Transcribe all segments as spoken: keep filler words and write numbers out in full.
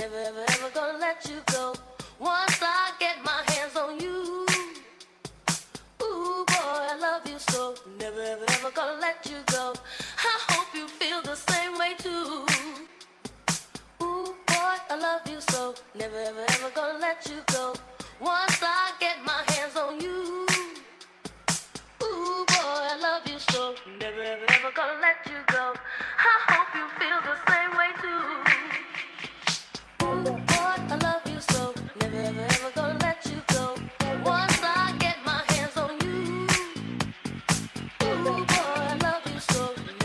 never ever ever gonna let you go. Once I get my hands on you, ooh boy, I love you so, never ever ever gonna let you go. I hope you feel the same way too. Ooh boy, I love you so, never ever ever gonna let you go. Once I get my hands on you, ooh boy, I love you so, never ever ever gonna let you go. I hope you feel the same way too. Ooh boy, I love you so, never ever ever gonna let you go. Once I get my hands on you, ooh boy, I love you so,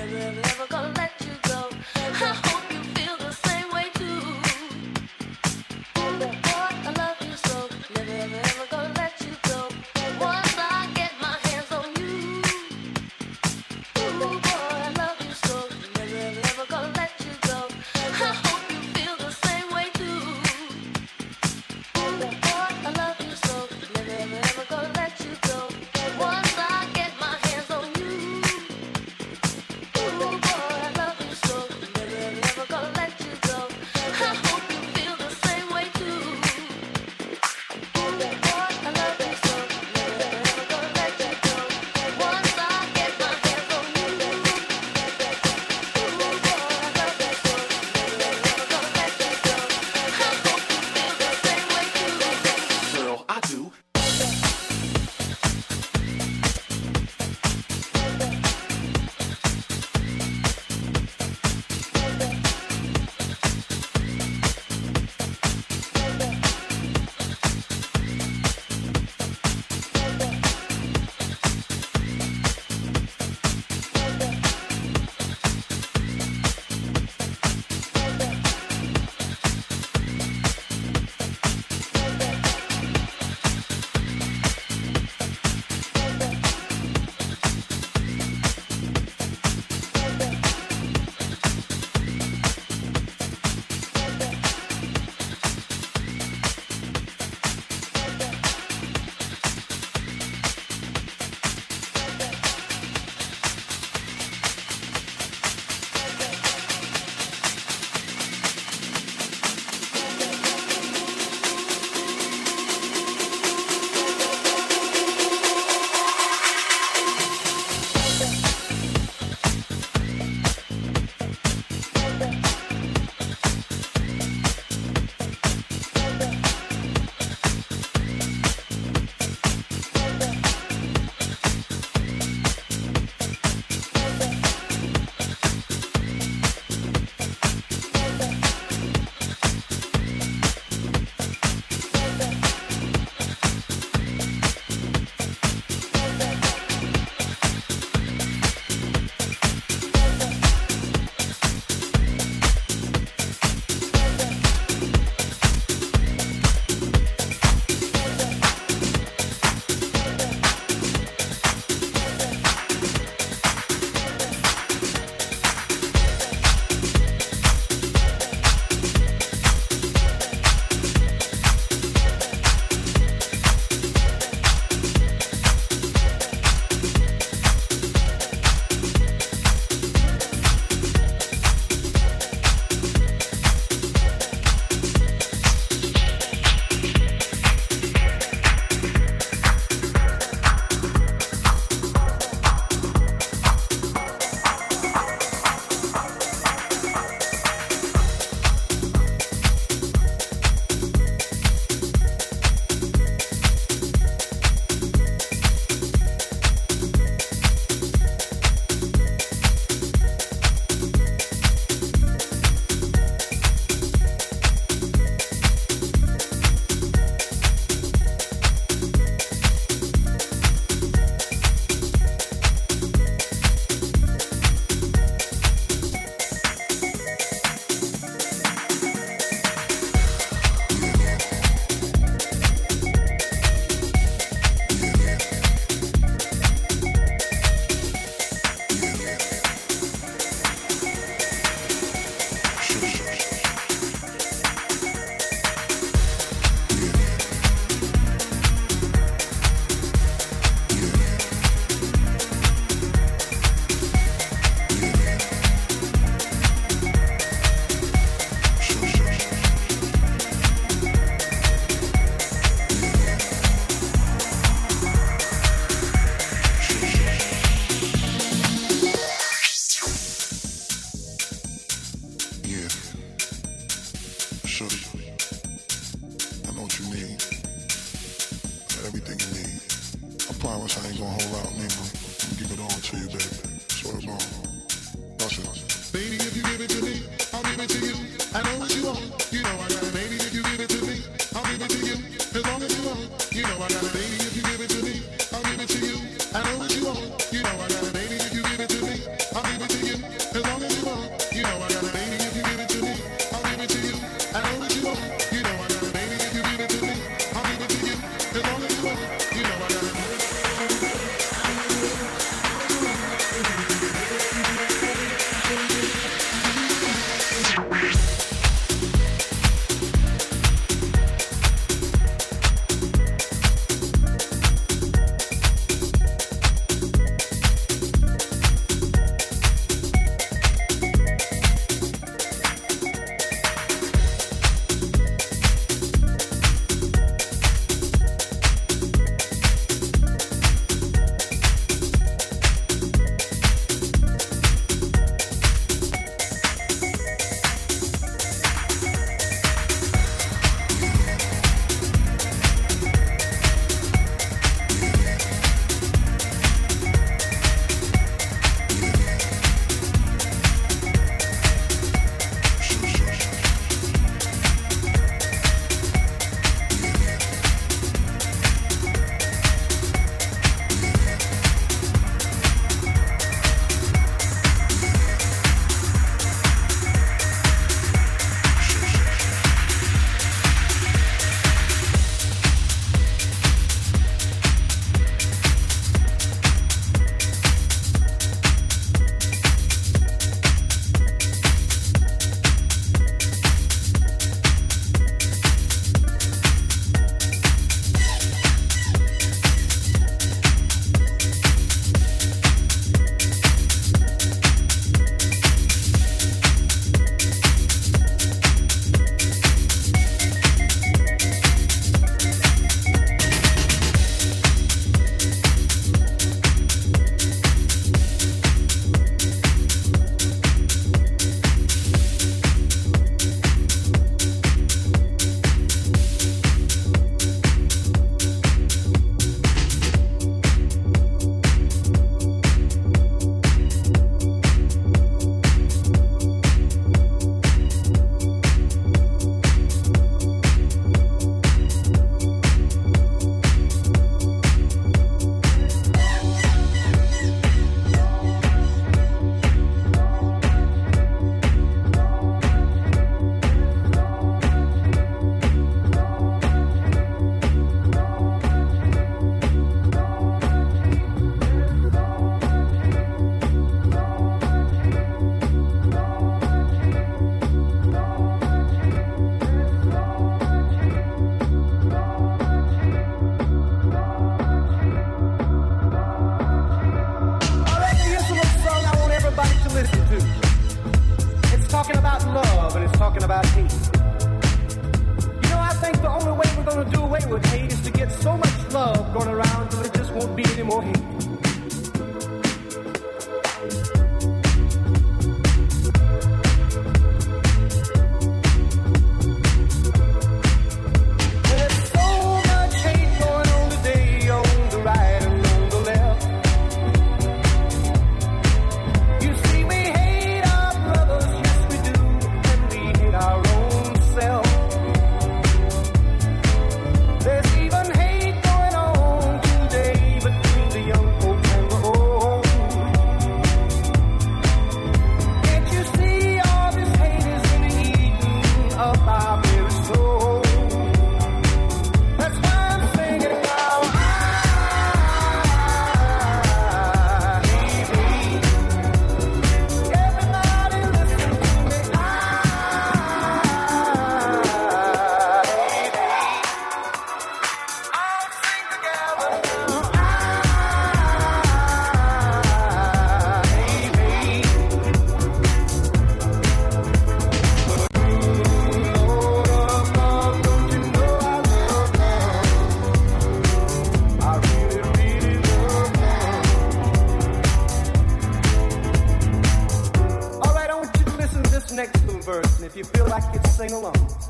next little verse, and if you feel like it, sing along.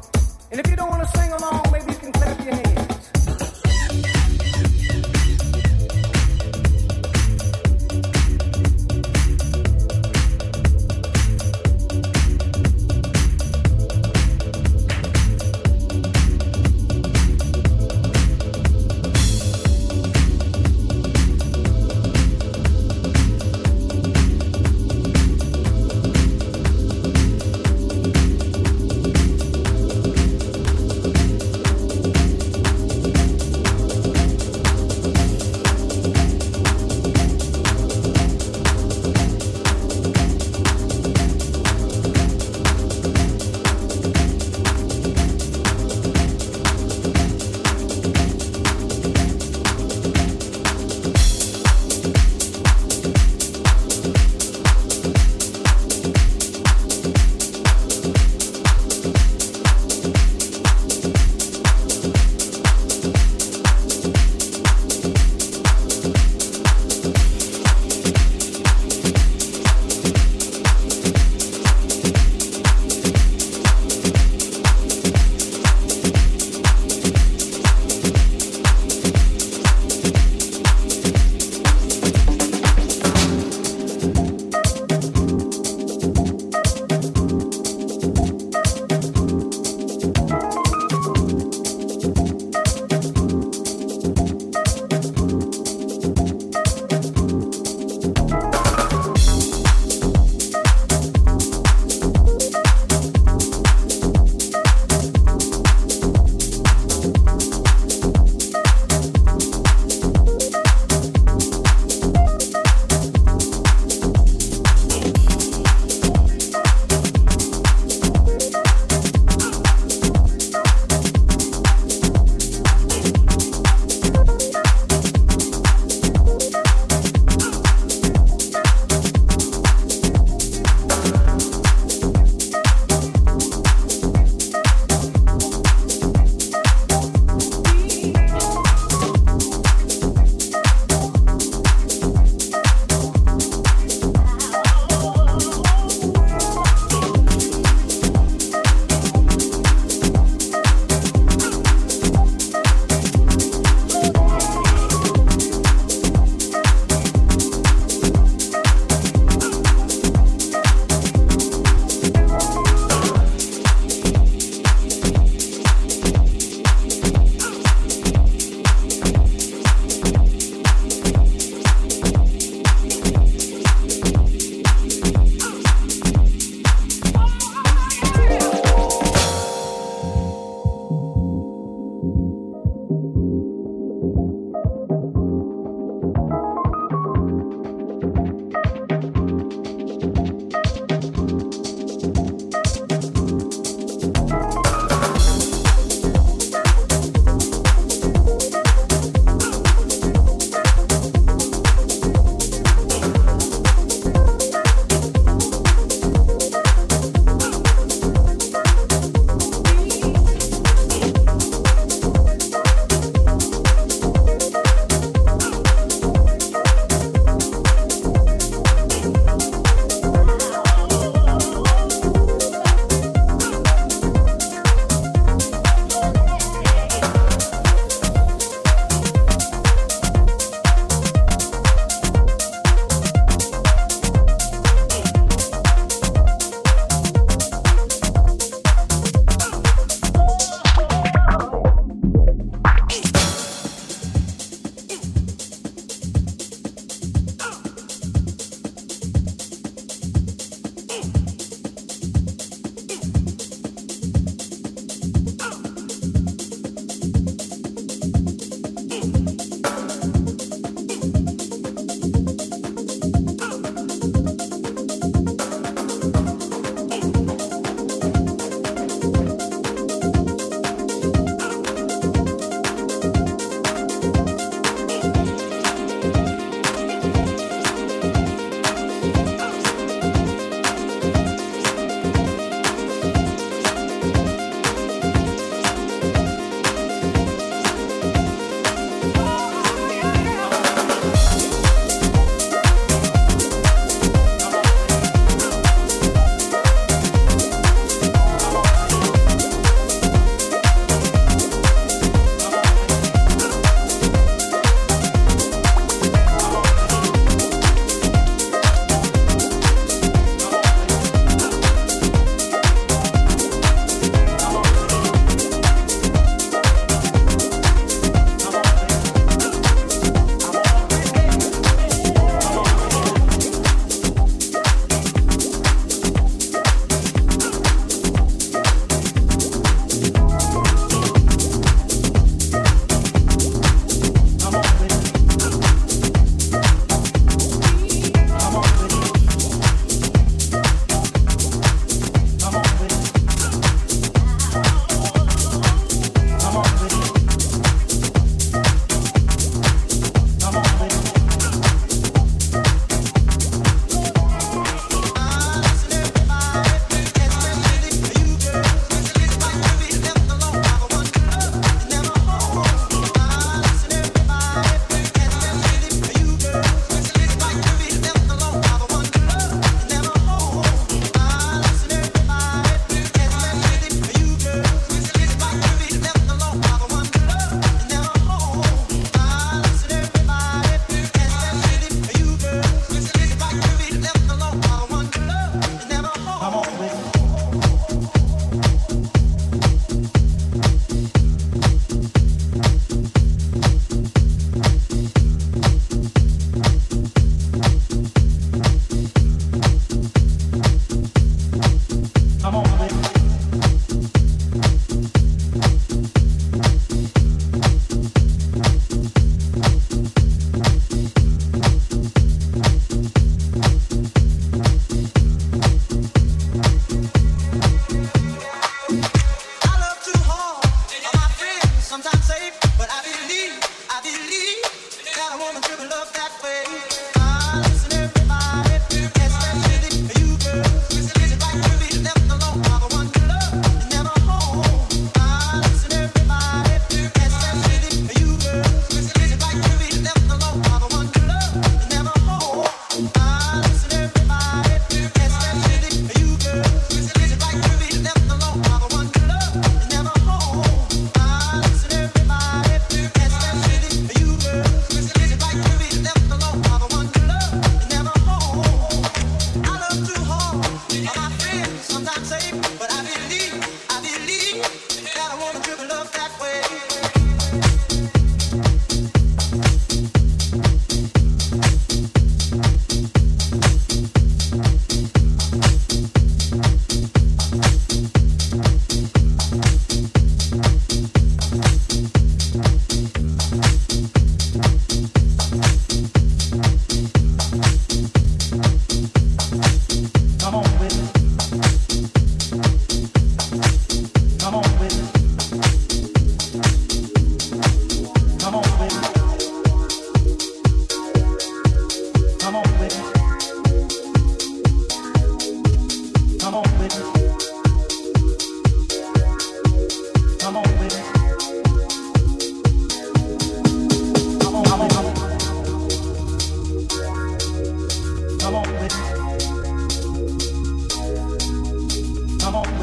And if you don't want to sing along, maybe you can clap your hands.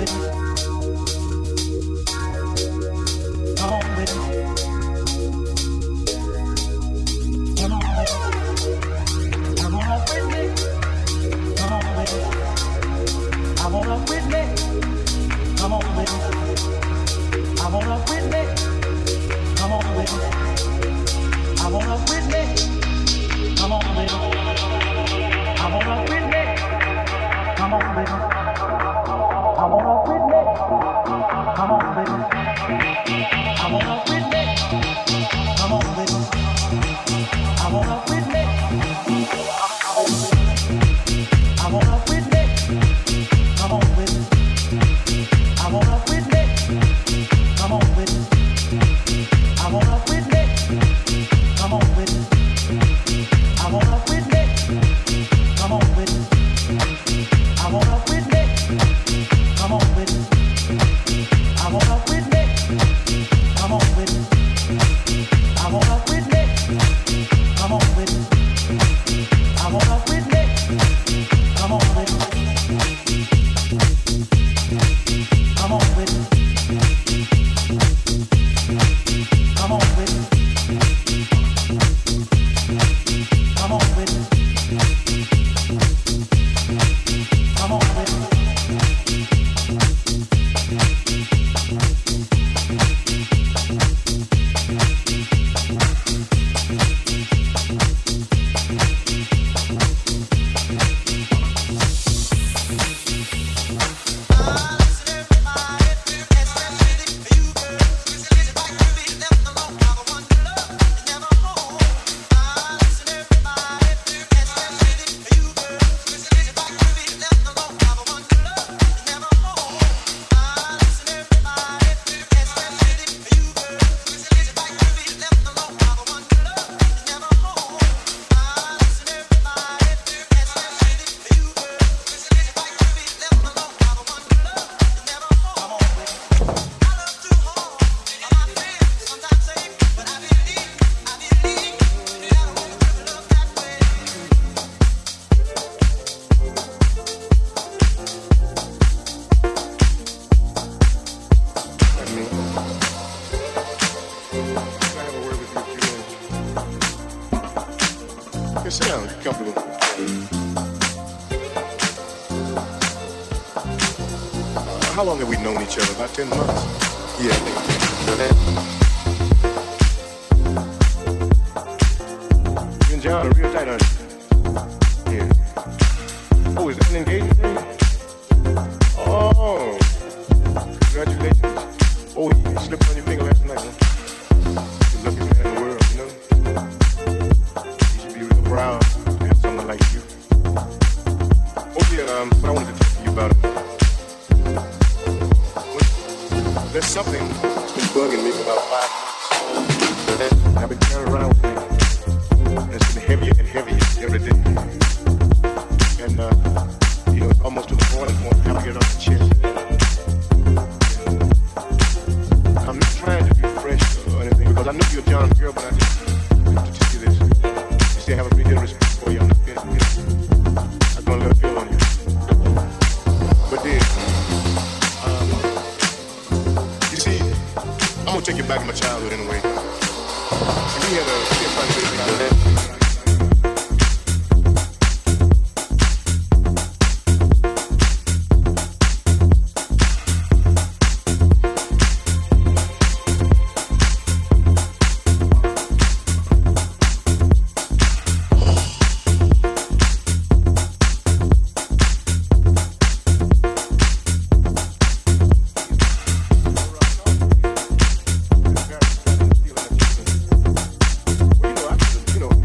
How long have we known each other? About ten months? Yeah, I think you and John are real tight, aren't you? Yeah. Oh, is that an engagement thing? Oh, congratulations. Oh, you slipped on your finger last night, huh? You're the luckiest man in the world, you know? You should be real proud to have someone like you. Oh, yeah, um, but I wanted to talk to you about it. There's something that's been bugging me for about five months. I've been carrying around with me. And it's been heavier and heavier every day. And, uh, you know, it's almost to the point of wanting to get it off the chest. And I'm not trying to be fresh or anything, because I know you're John's girl, but I just have to tell you this. You see, I have a great deal of respect for you. I'm not going to I'm going to let it feel on you. But then, I'm gonna take you back to my childhood anyway. We had a, we had fun together. You know,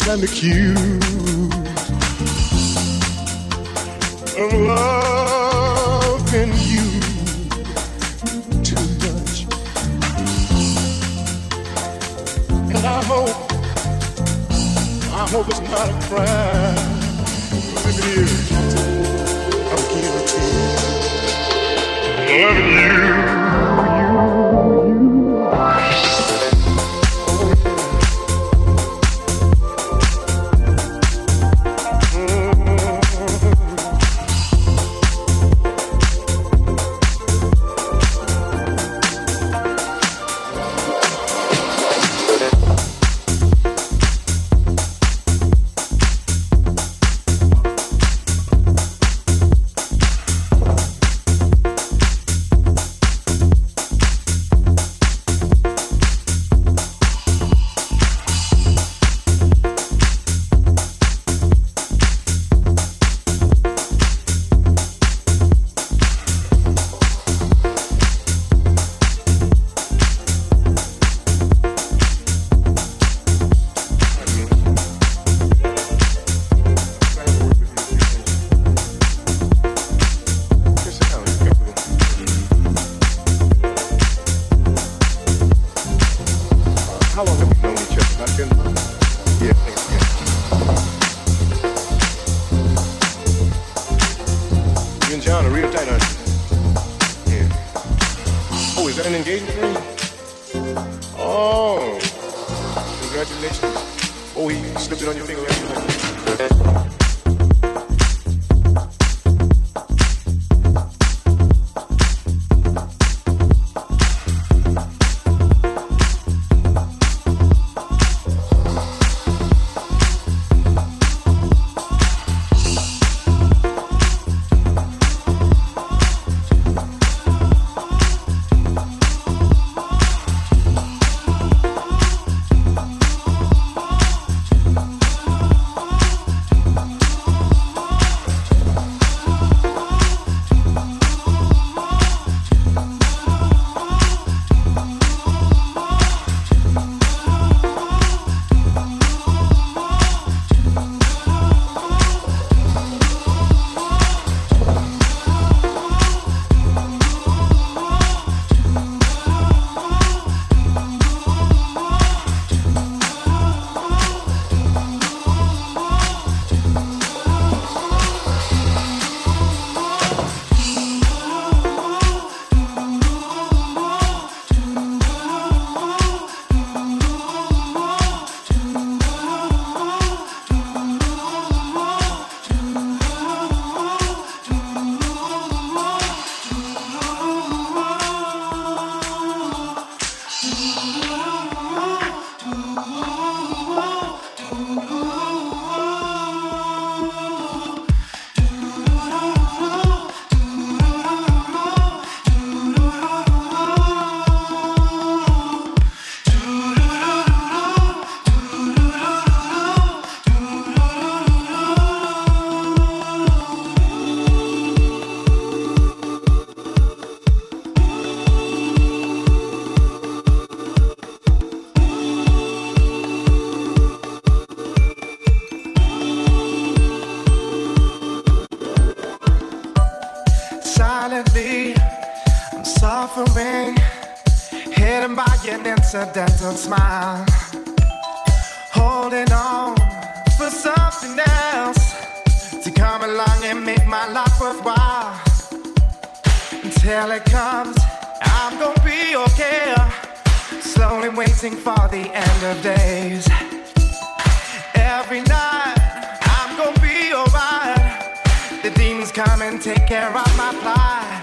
I'm accused of loving you too much. And I hope, I hope it's not a crime. But if it is, I'm guilty of loving you. Incidental smile, holding on for something else to come along and make my life worthwhile. Until it comes, I'm gonna be okay. Slowly waiting for the end of days. Every night, I'm gonna be alright. The demons come and take care of my plight.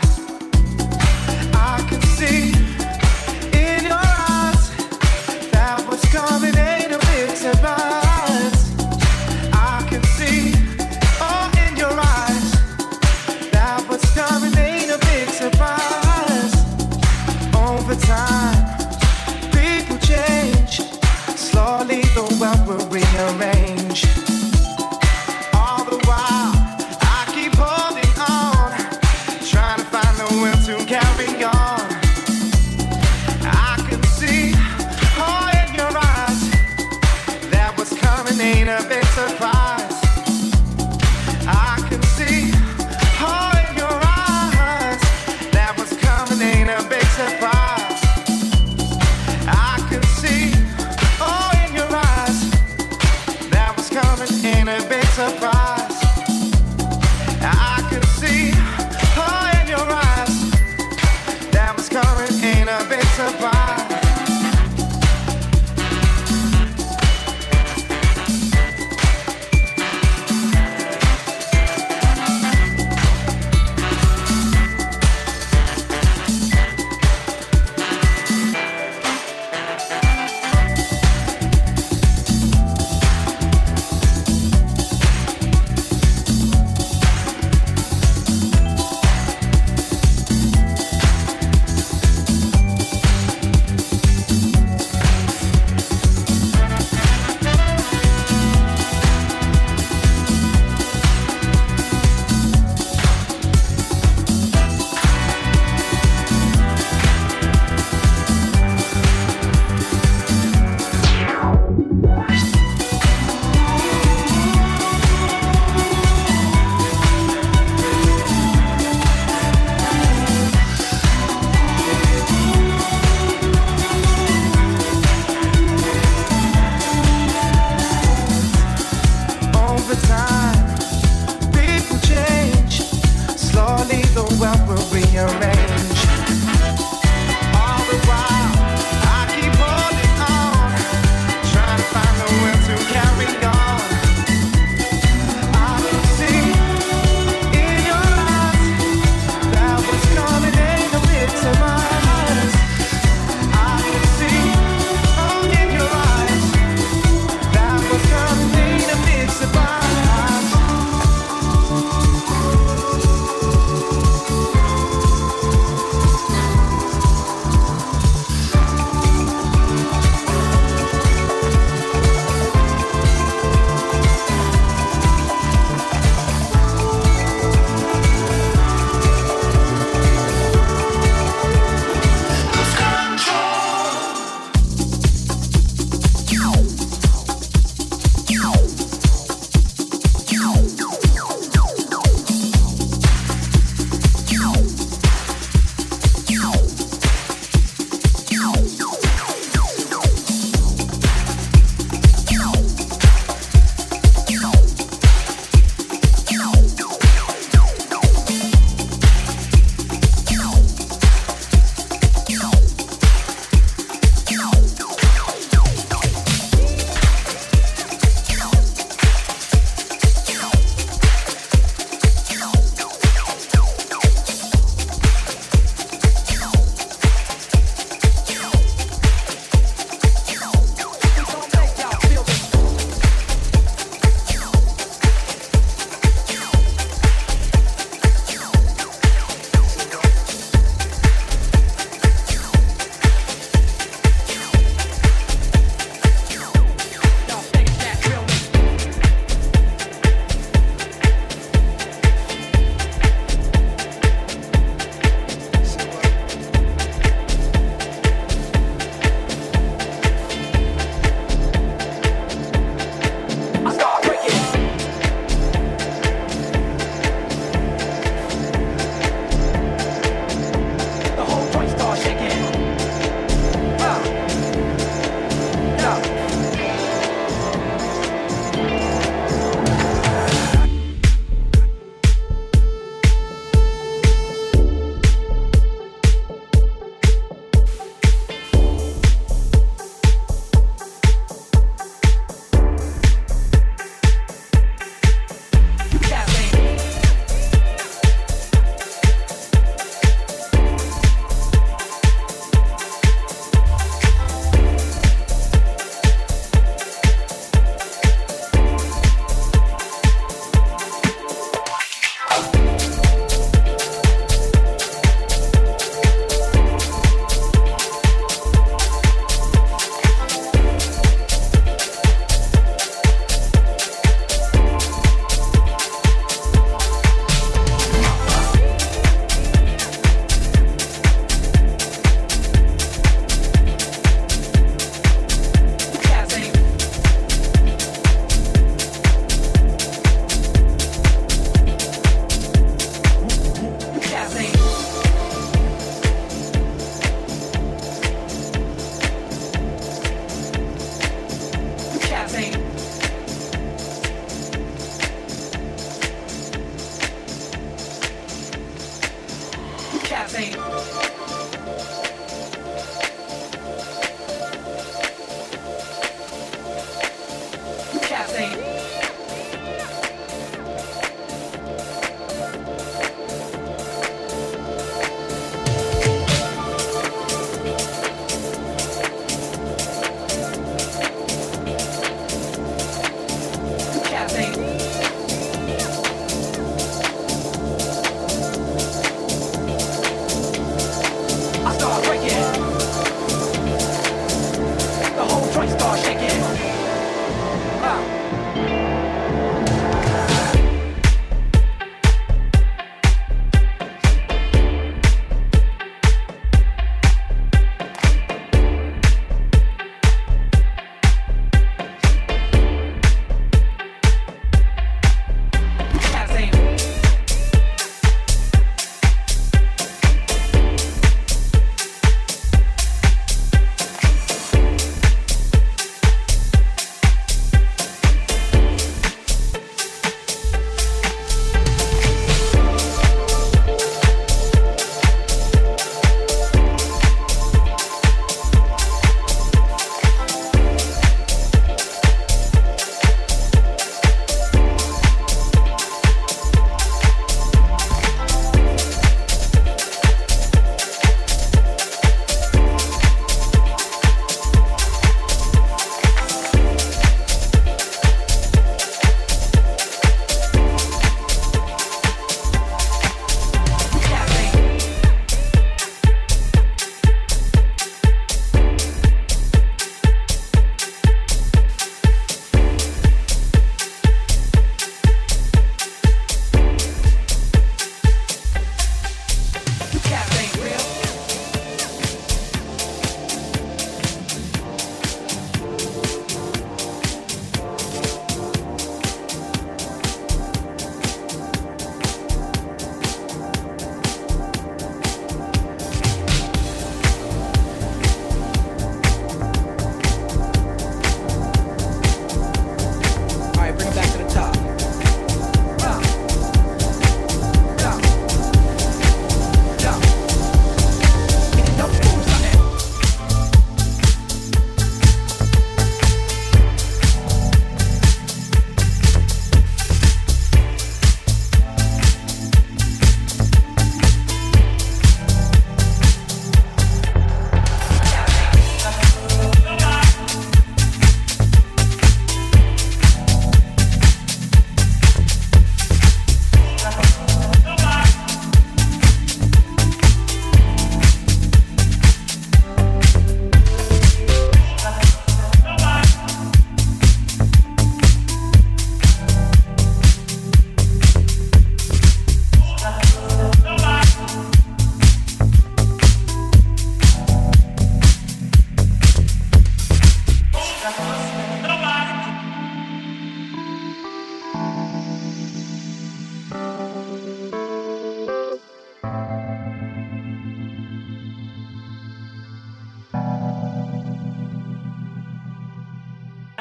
I can see in your eyes that what's coming ain't a big surprise. I can see, oh, in your eyes that what's coming ain't a big surprise. Over time, people change. Slowly the world will rearrange. All the while, I keep holding on, trying to find the will to carry on. I can see, oh, in your eyes that what's coming ain't a is coming, ain't a bit to buy.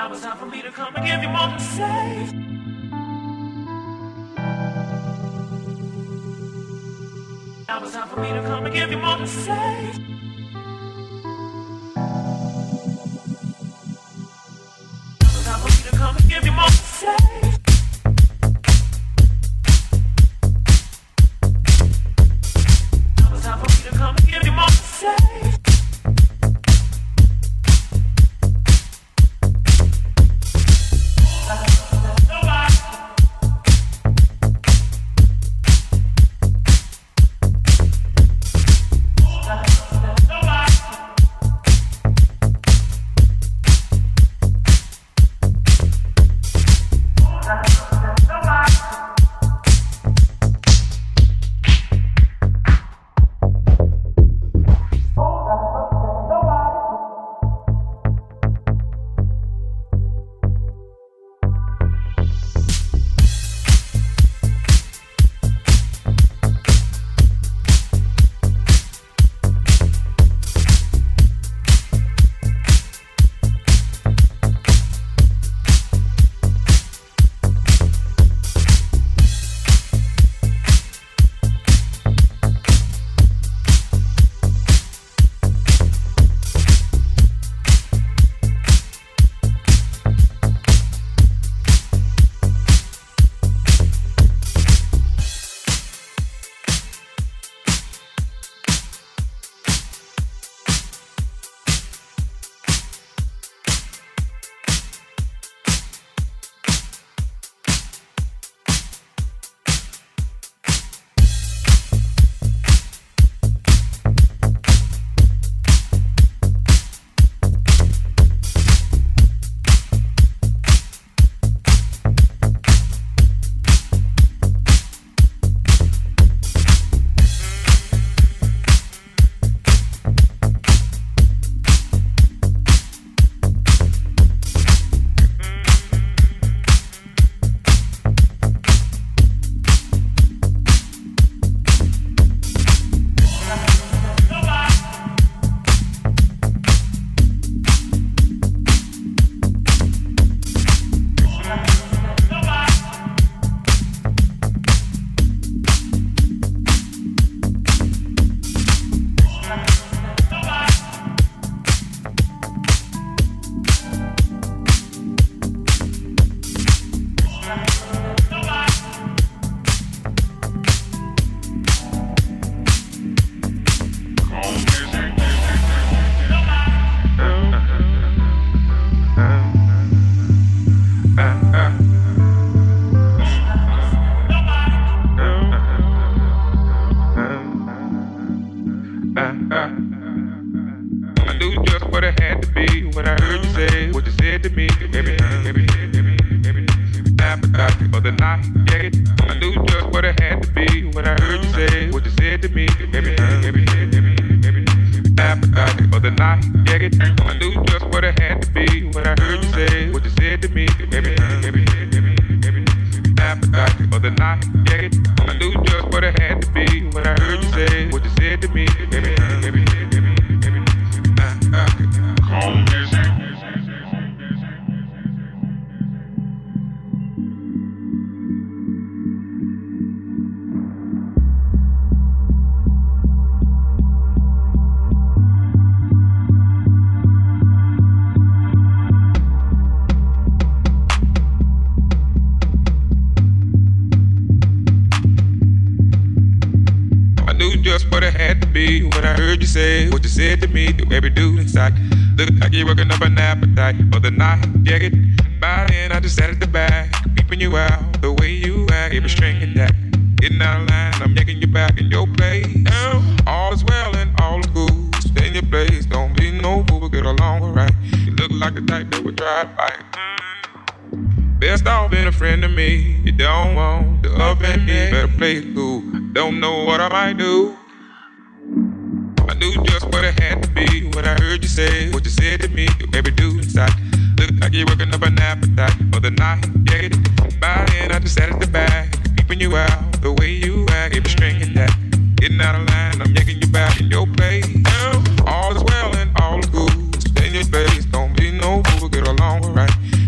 Now it's time for me to come and give you more to say. Now it's time for me to come and give you more to say. Now it's time for me to come and give you more to say. Now it's time for me to come and give you more to say. You're working up an appetite for the night, yeah, get by then I just sat at the back, peeping you out, the way you act, every string and that, getting out of line, I'm yanking you back in your place, all is well and all is good, stay in your place, don't be no fool, but get along alright, you look like the type that would try to fight, best off being a friend to me, you don't want to offend me, better play it cool, don't know what I might do. I knew just what it had to be when I heard you say what you said to me. You every dude inside look like you're working up an appetite for the night. Yeah, by then I just sat at the back, peeping you out, the way you act, every string and that. Getting out of line, I'm yanking you back in your place. All is well and all is good. Stay in your place, don't be no fool, get along right.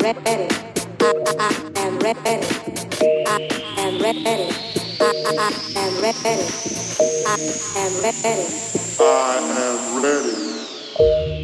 ready. I am ready. I am ready. I am ready. I am ready. I am ready.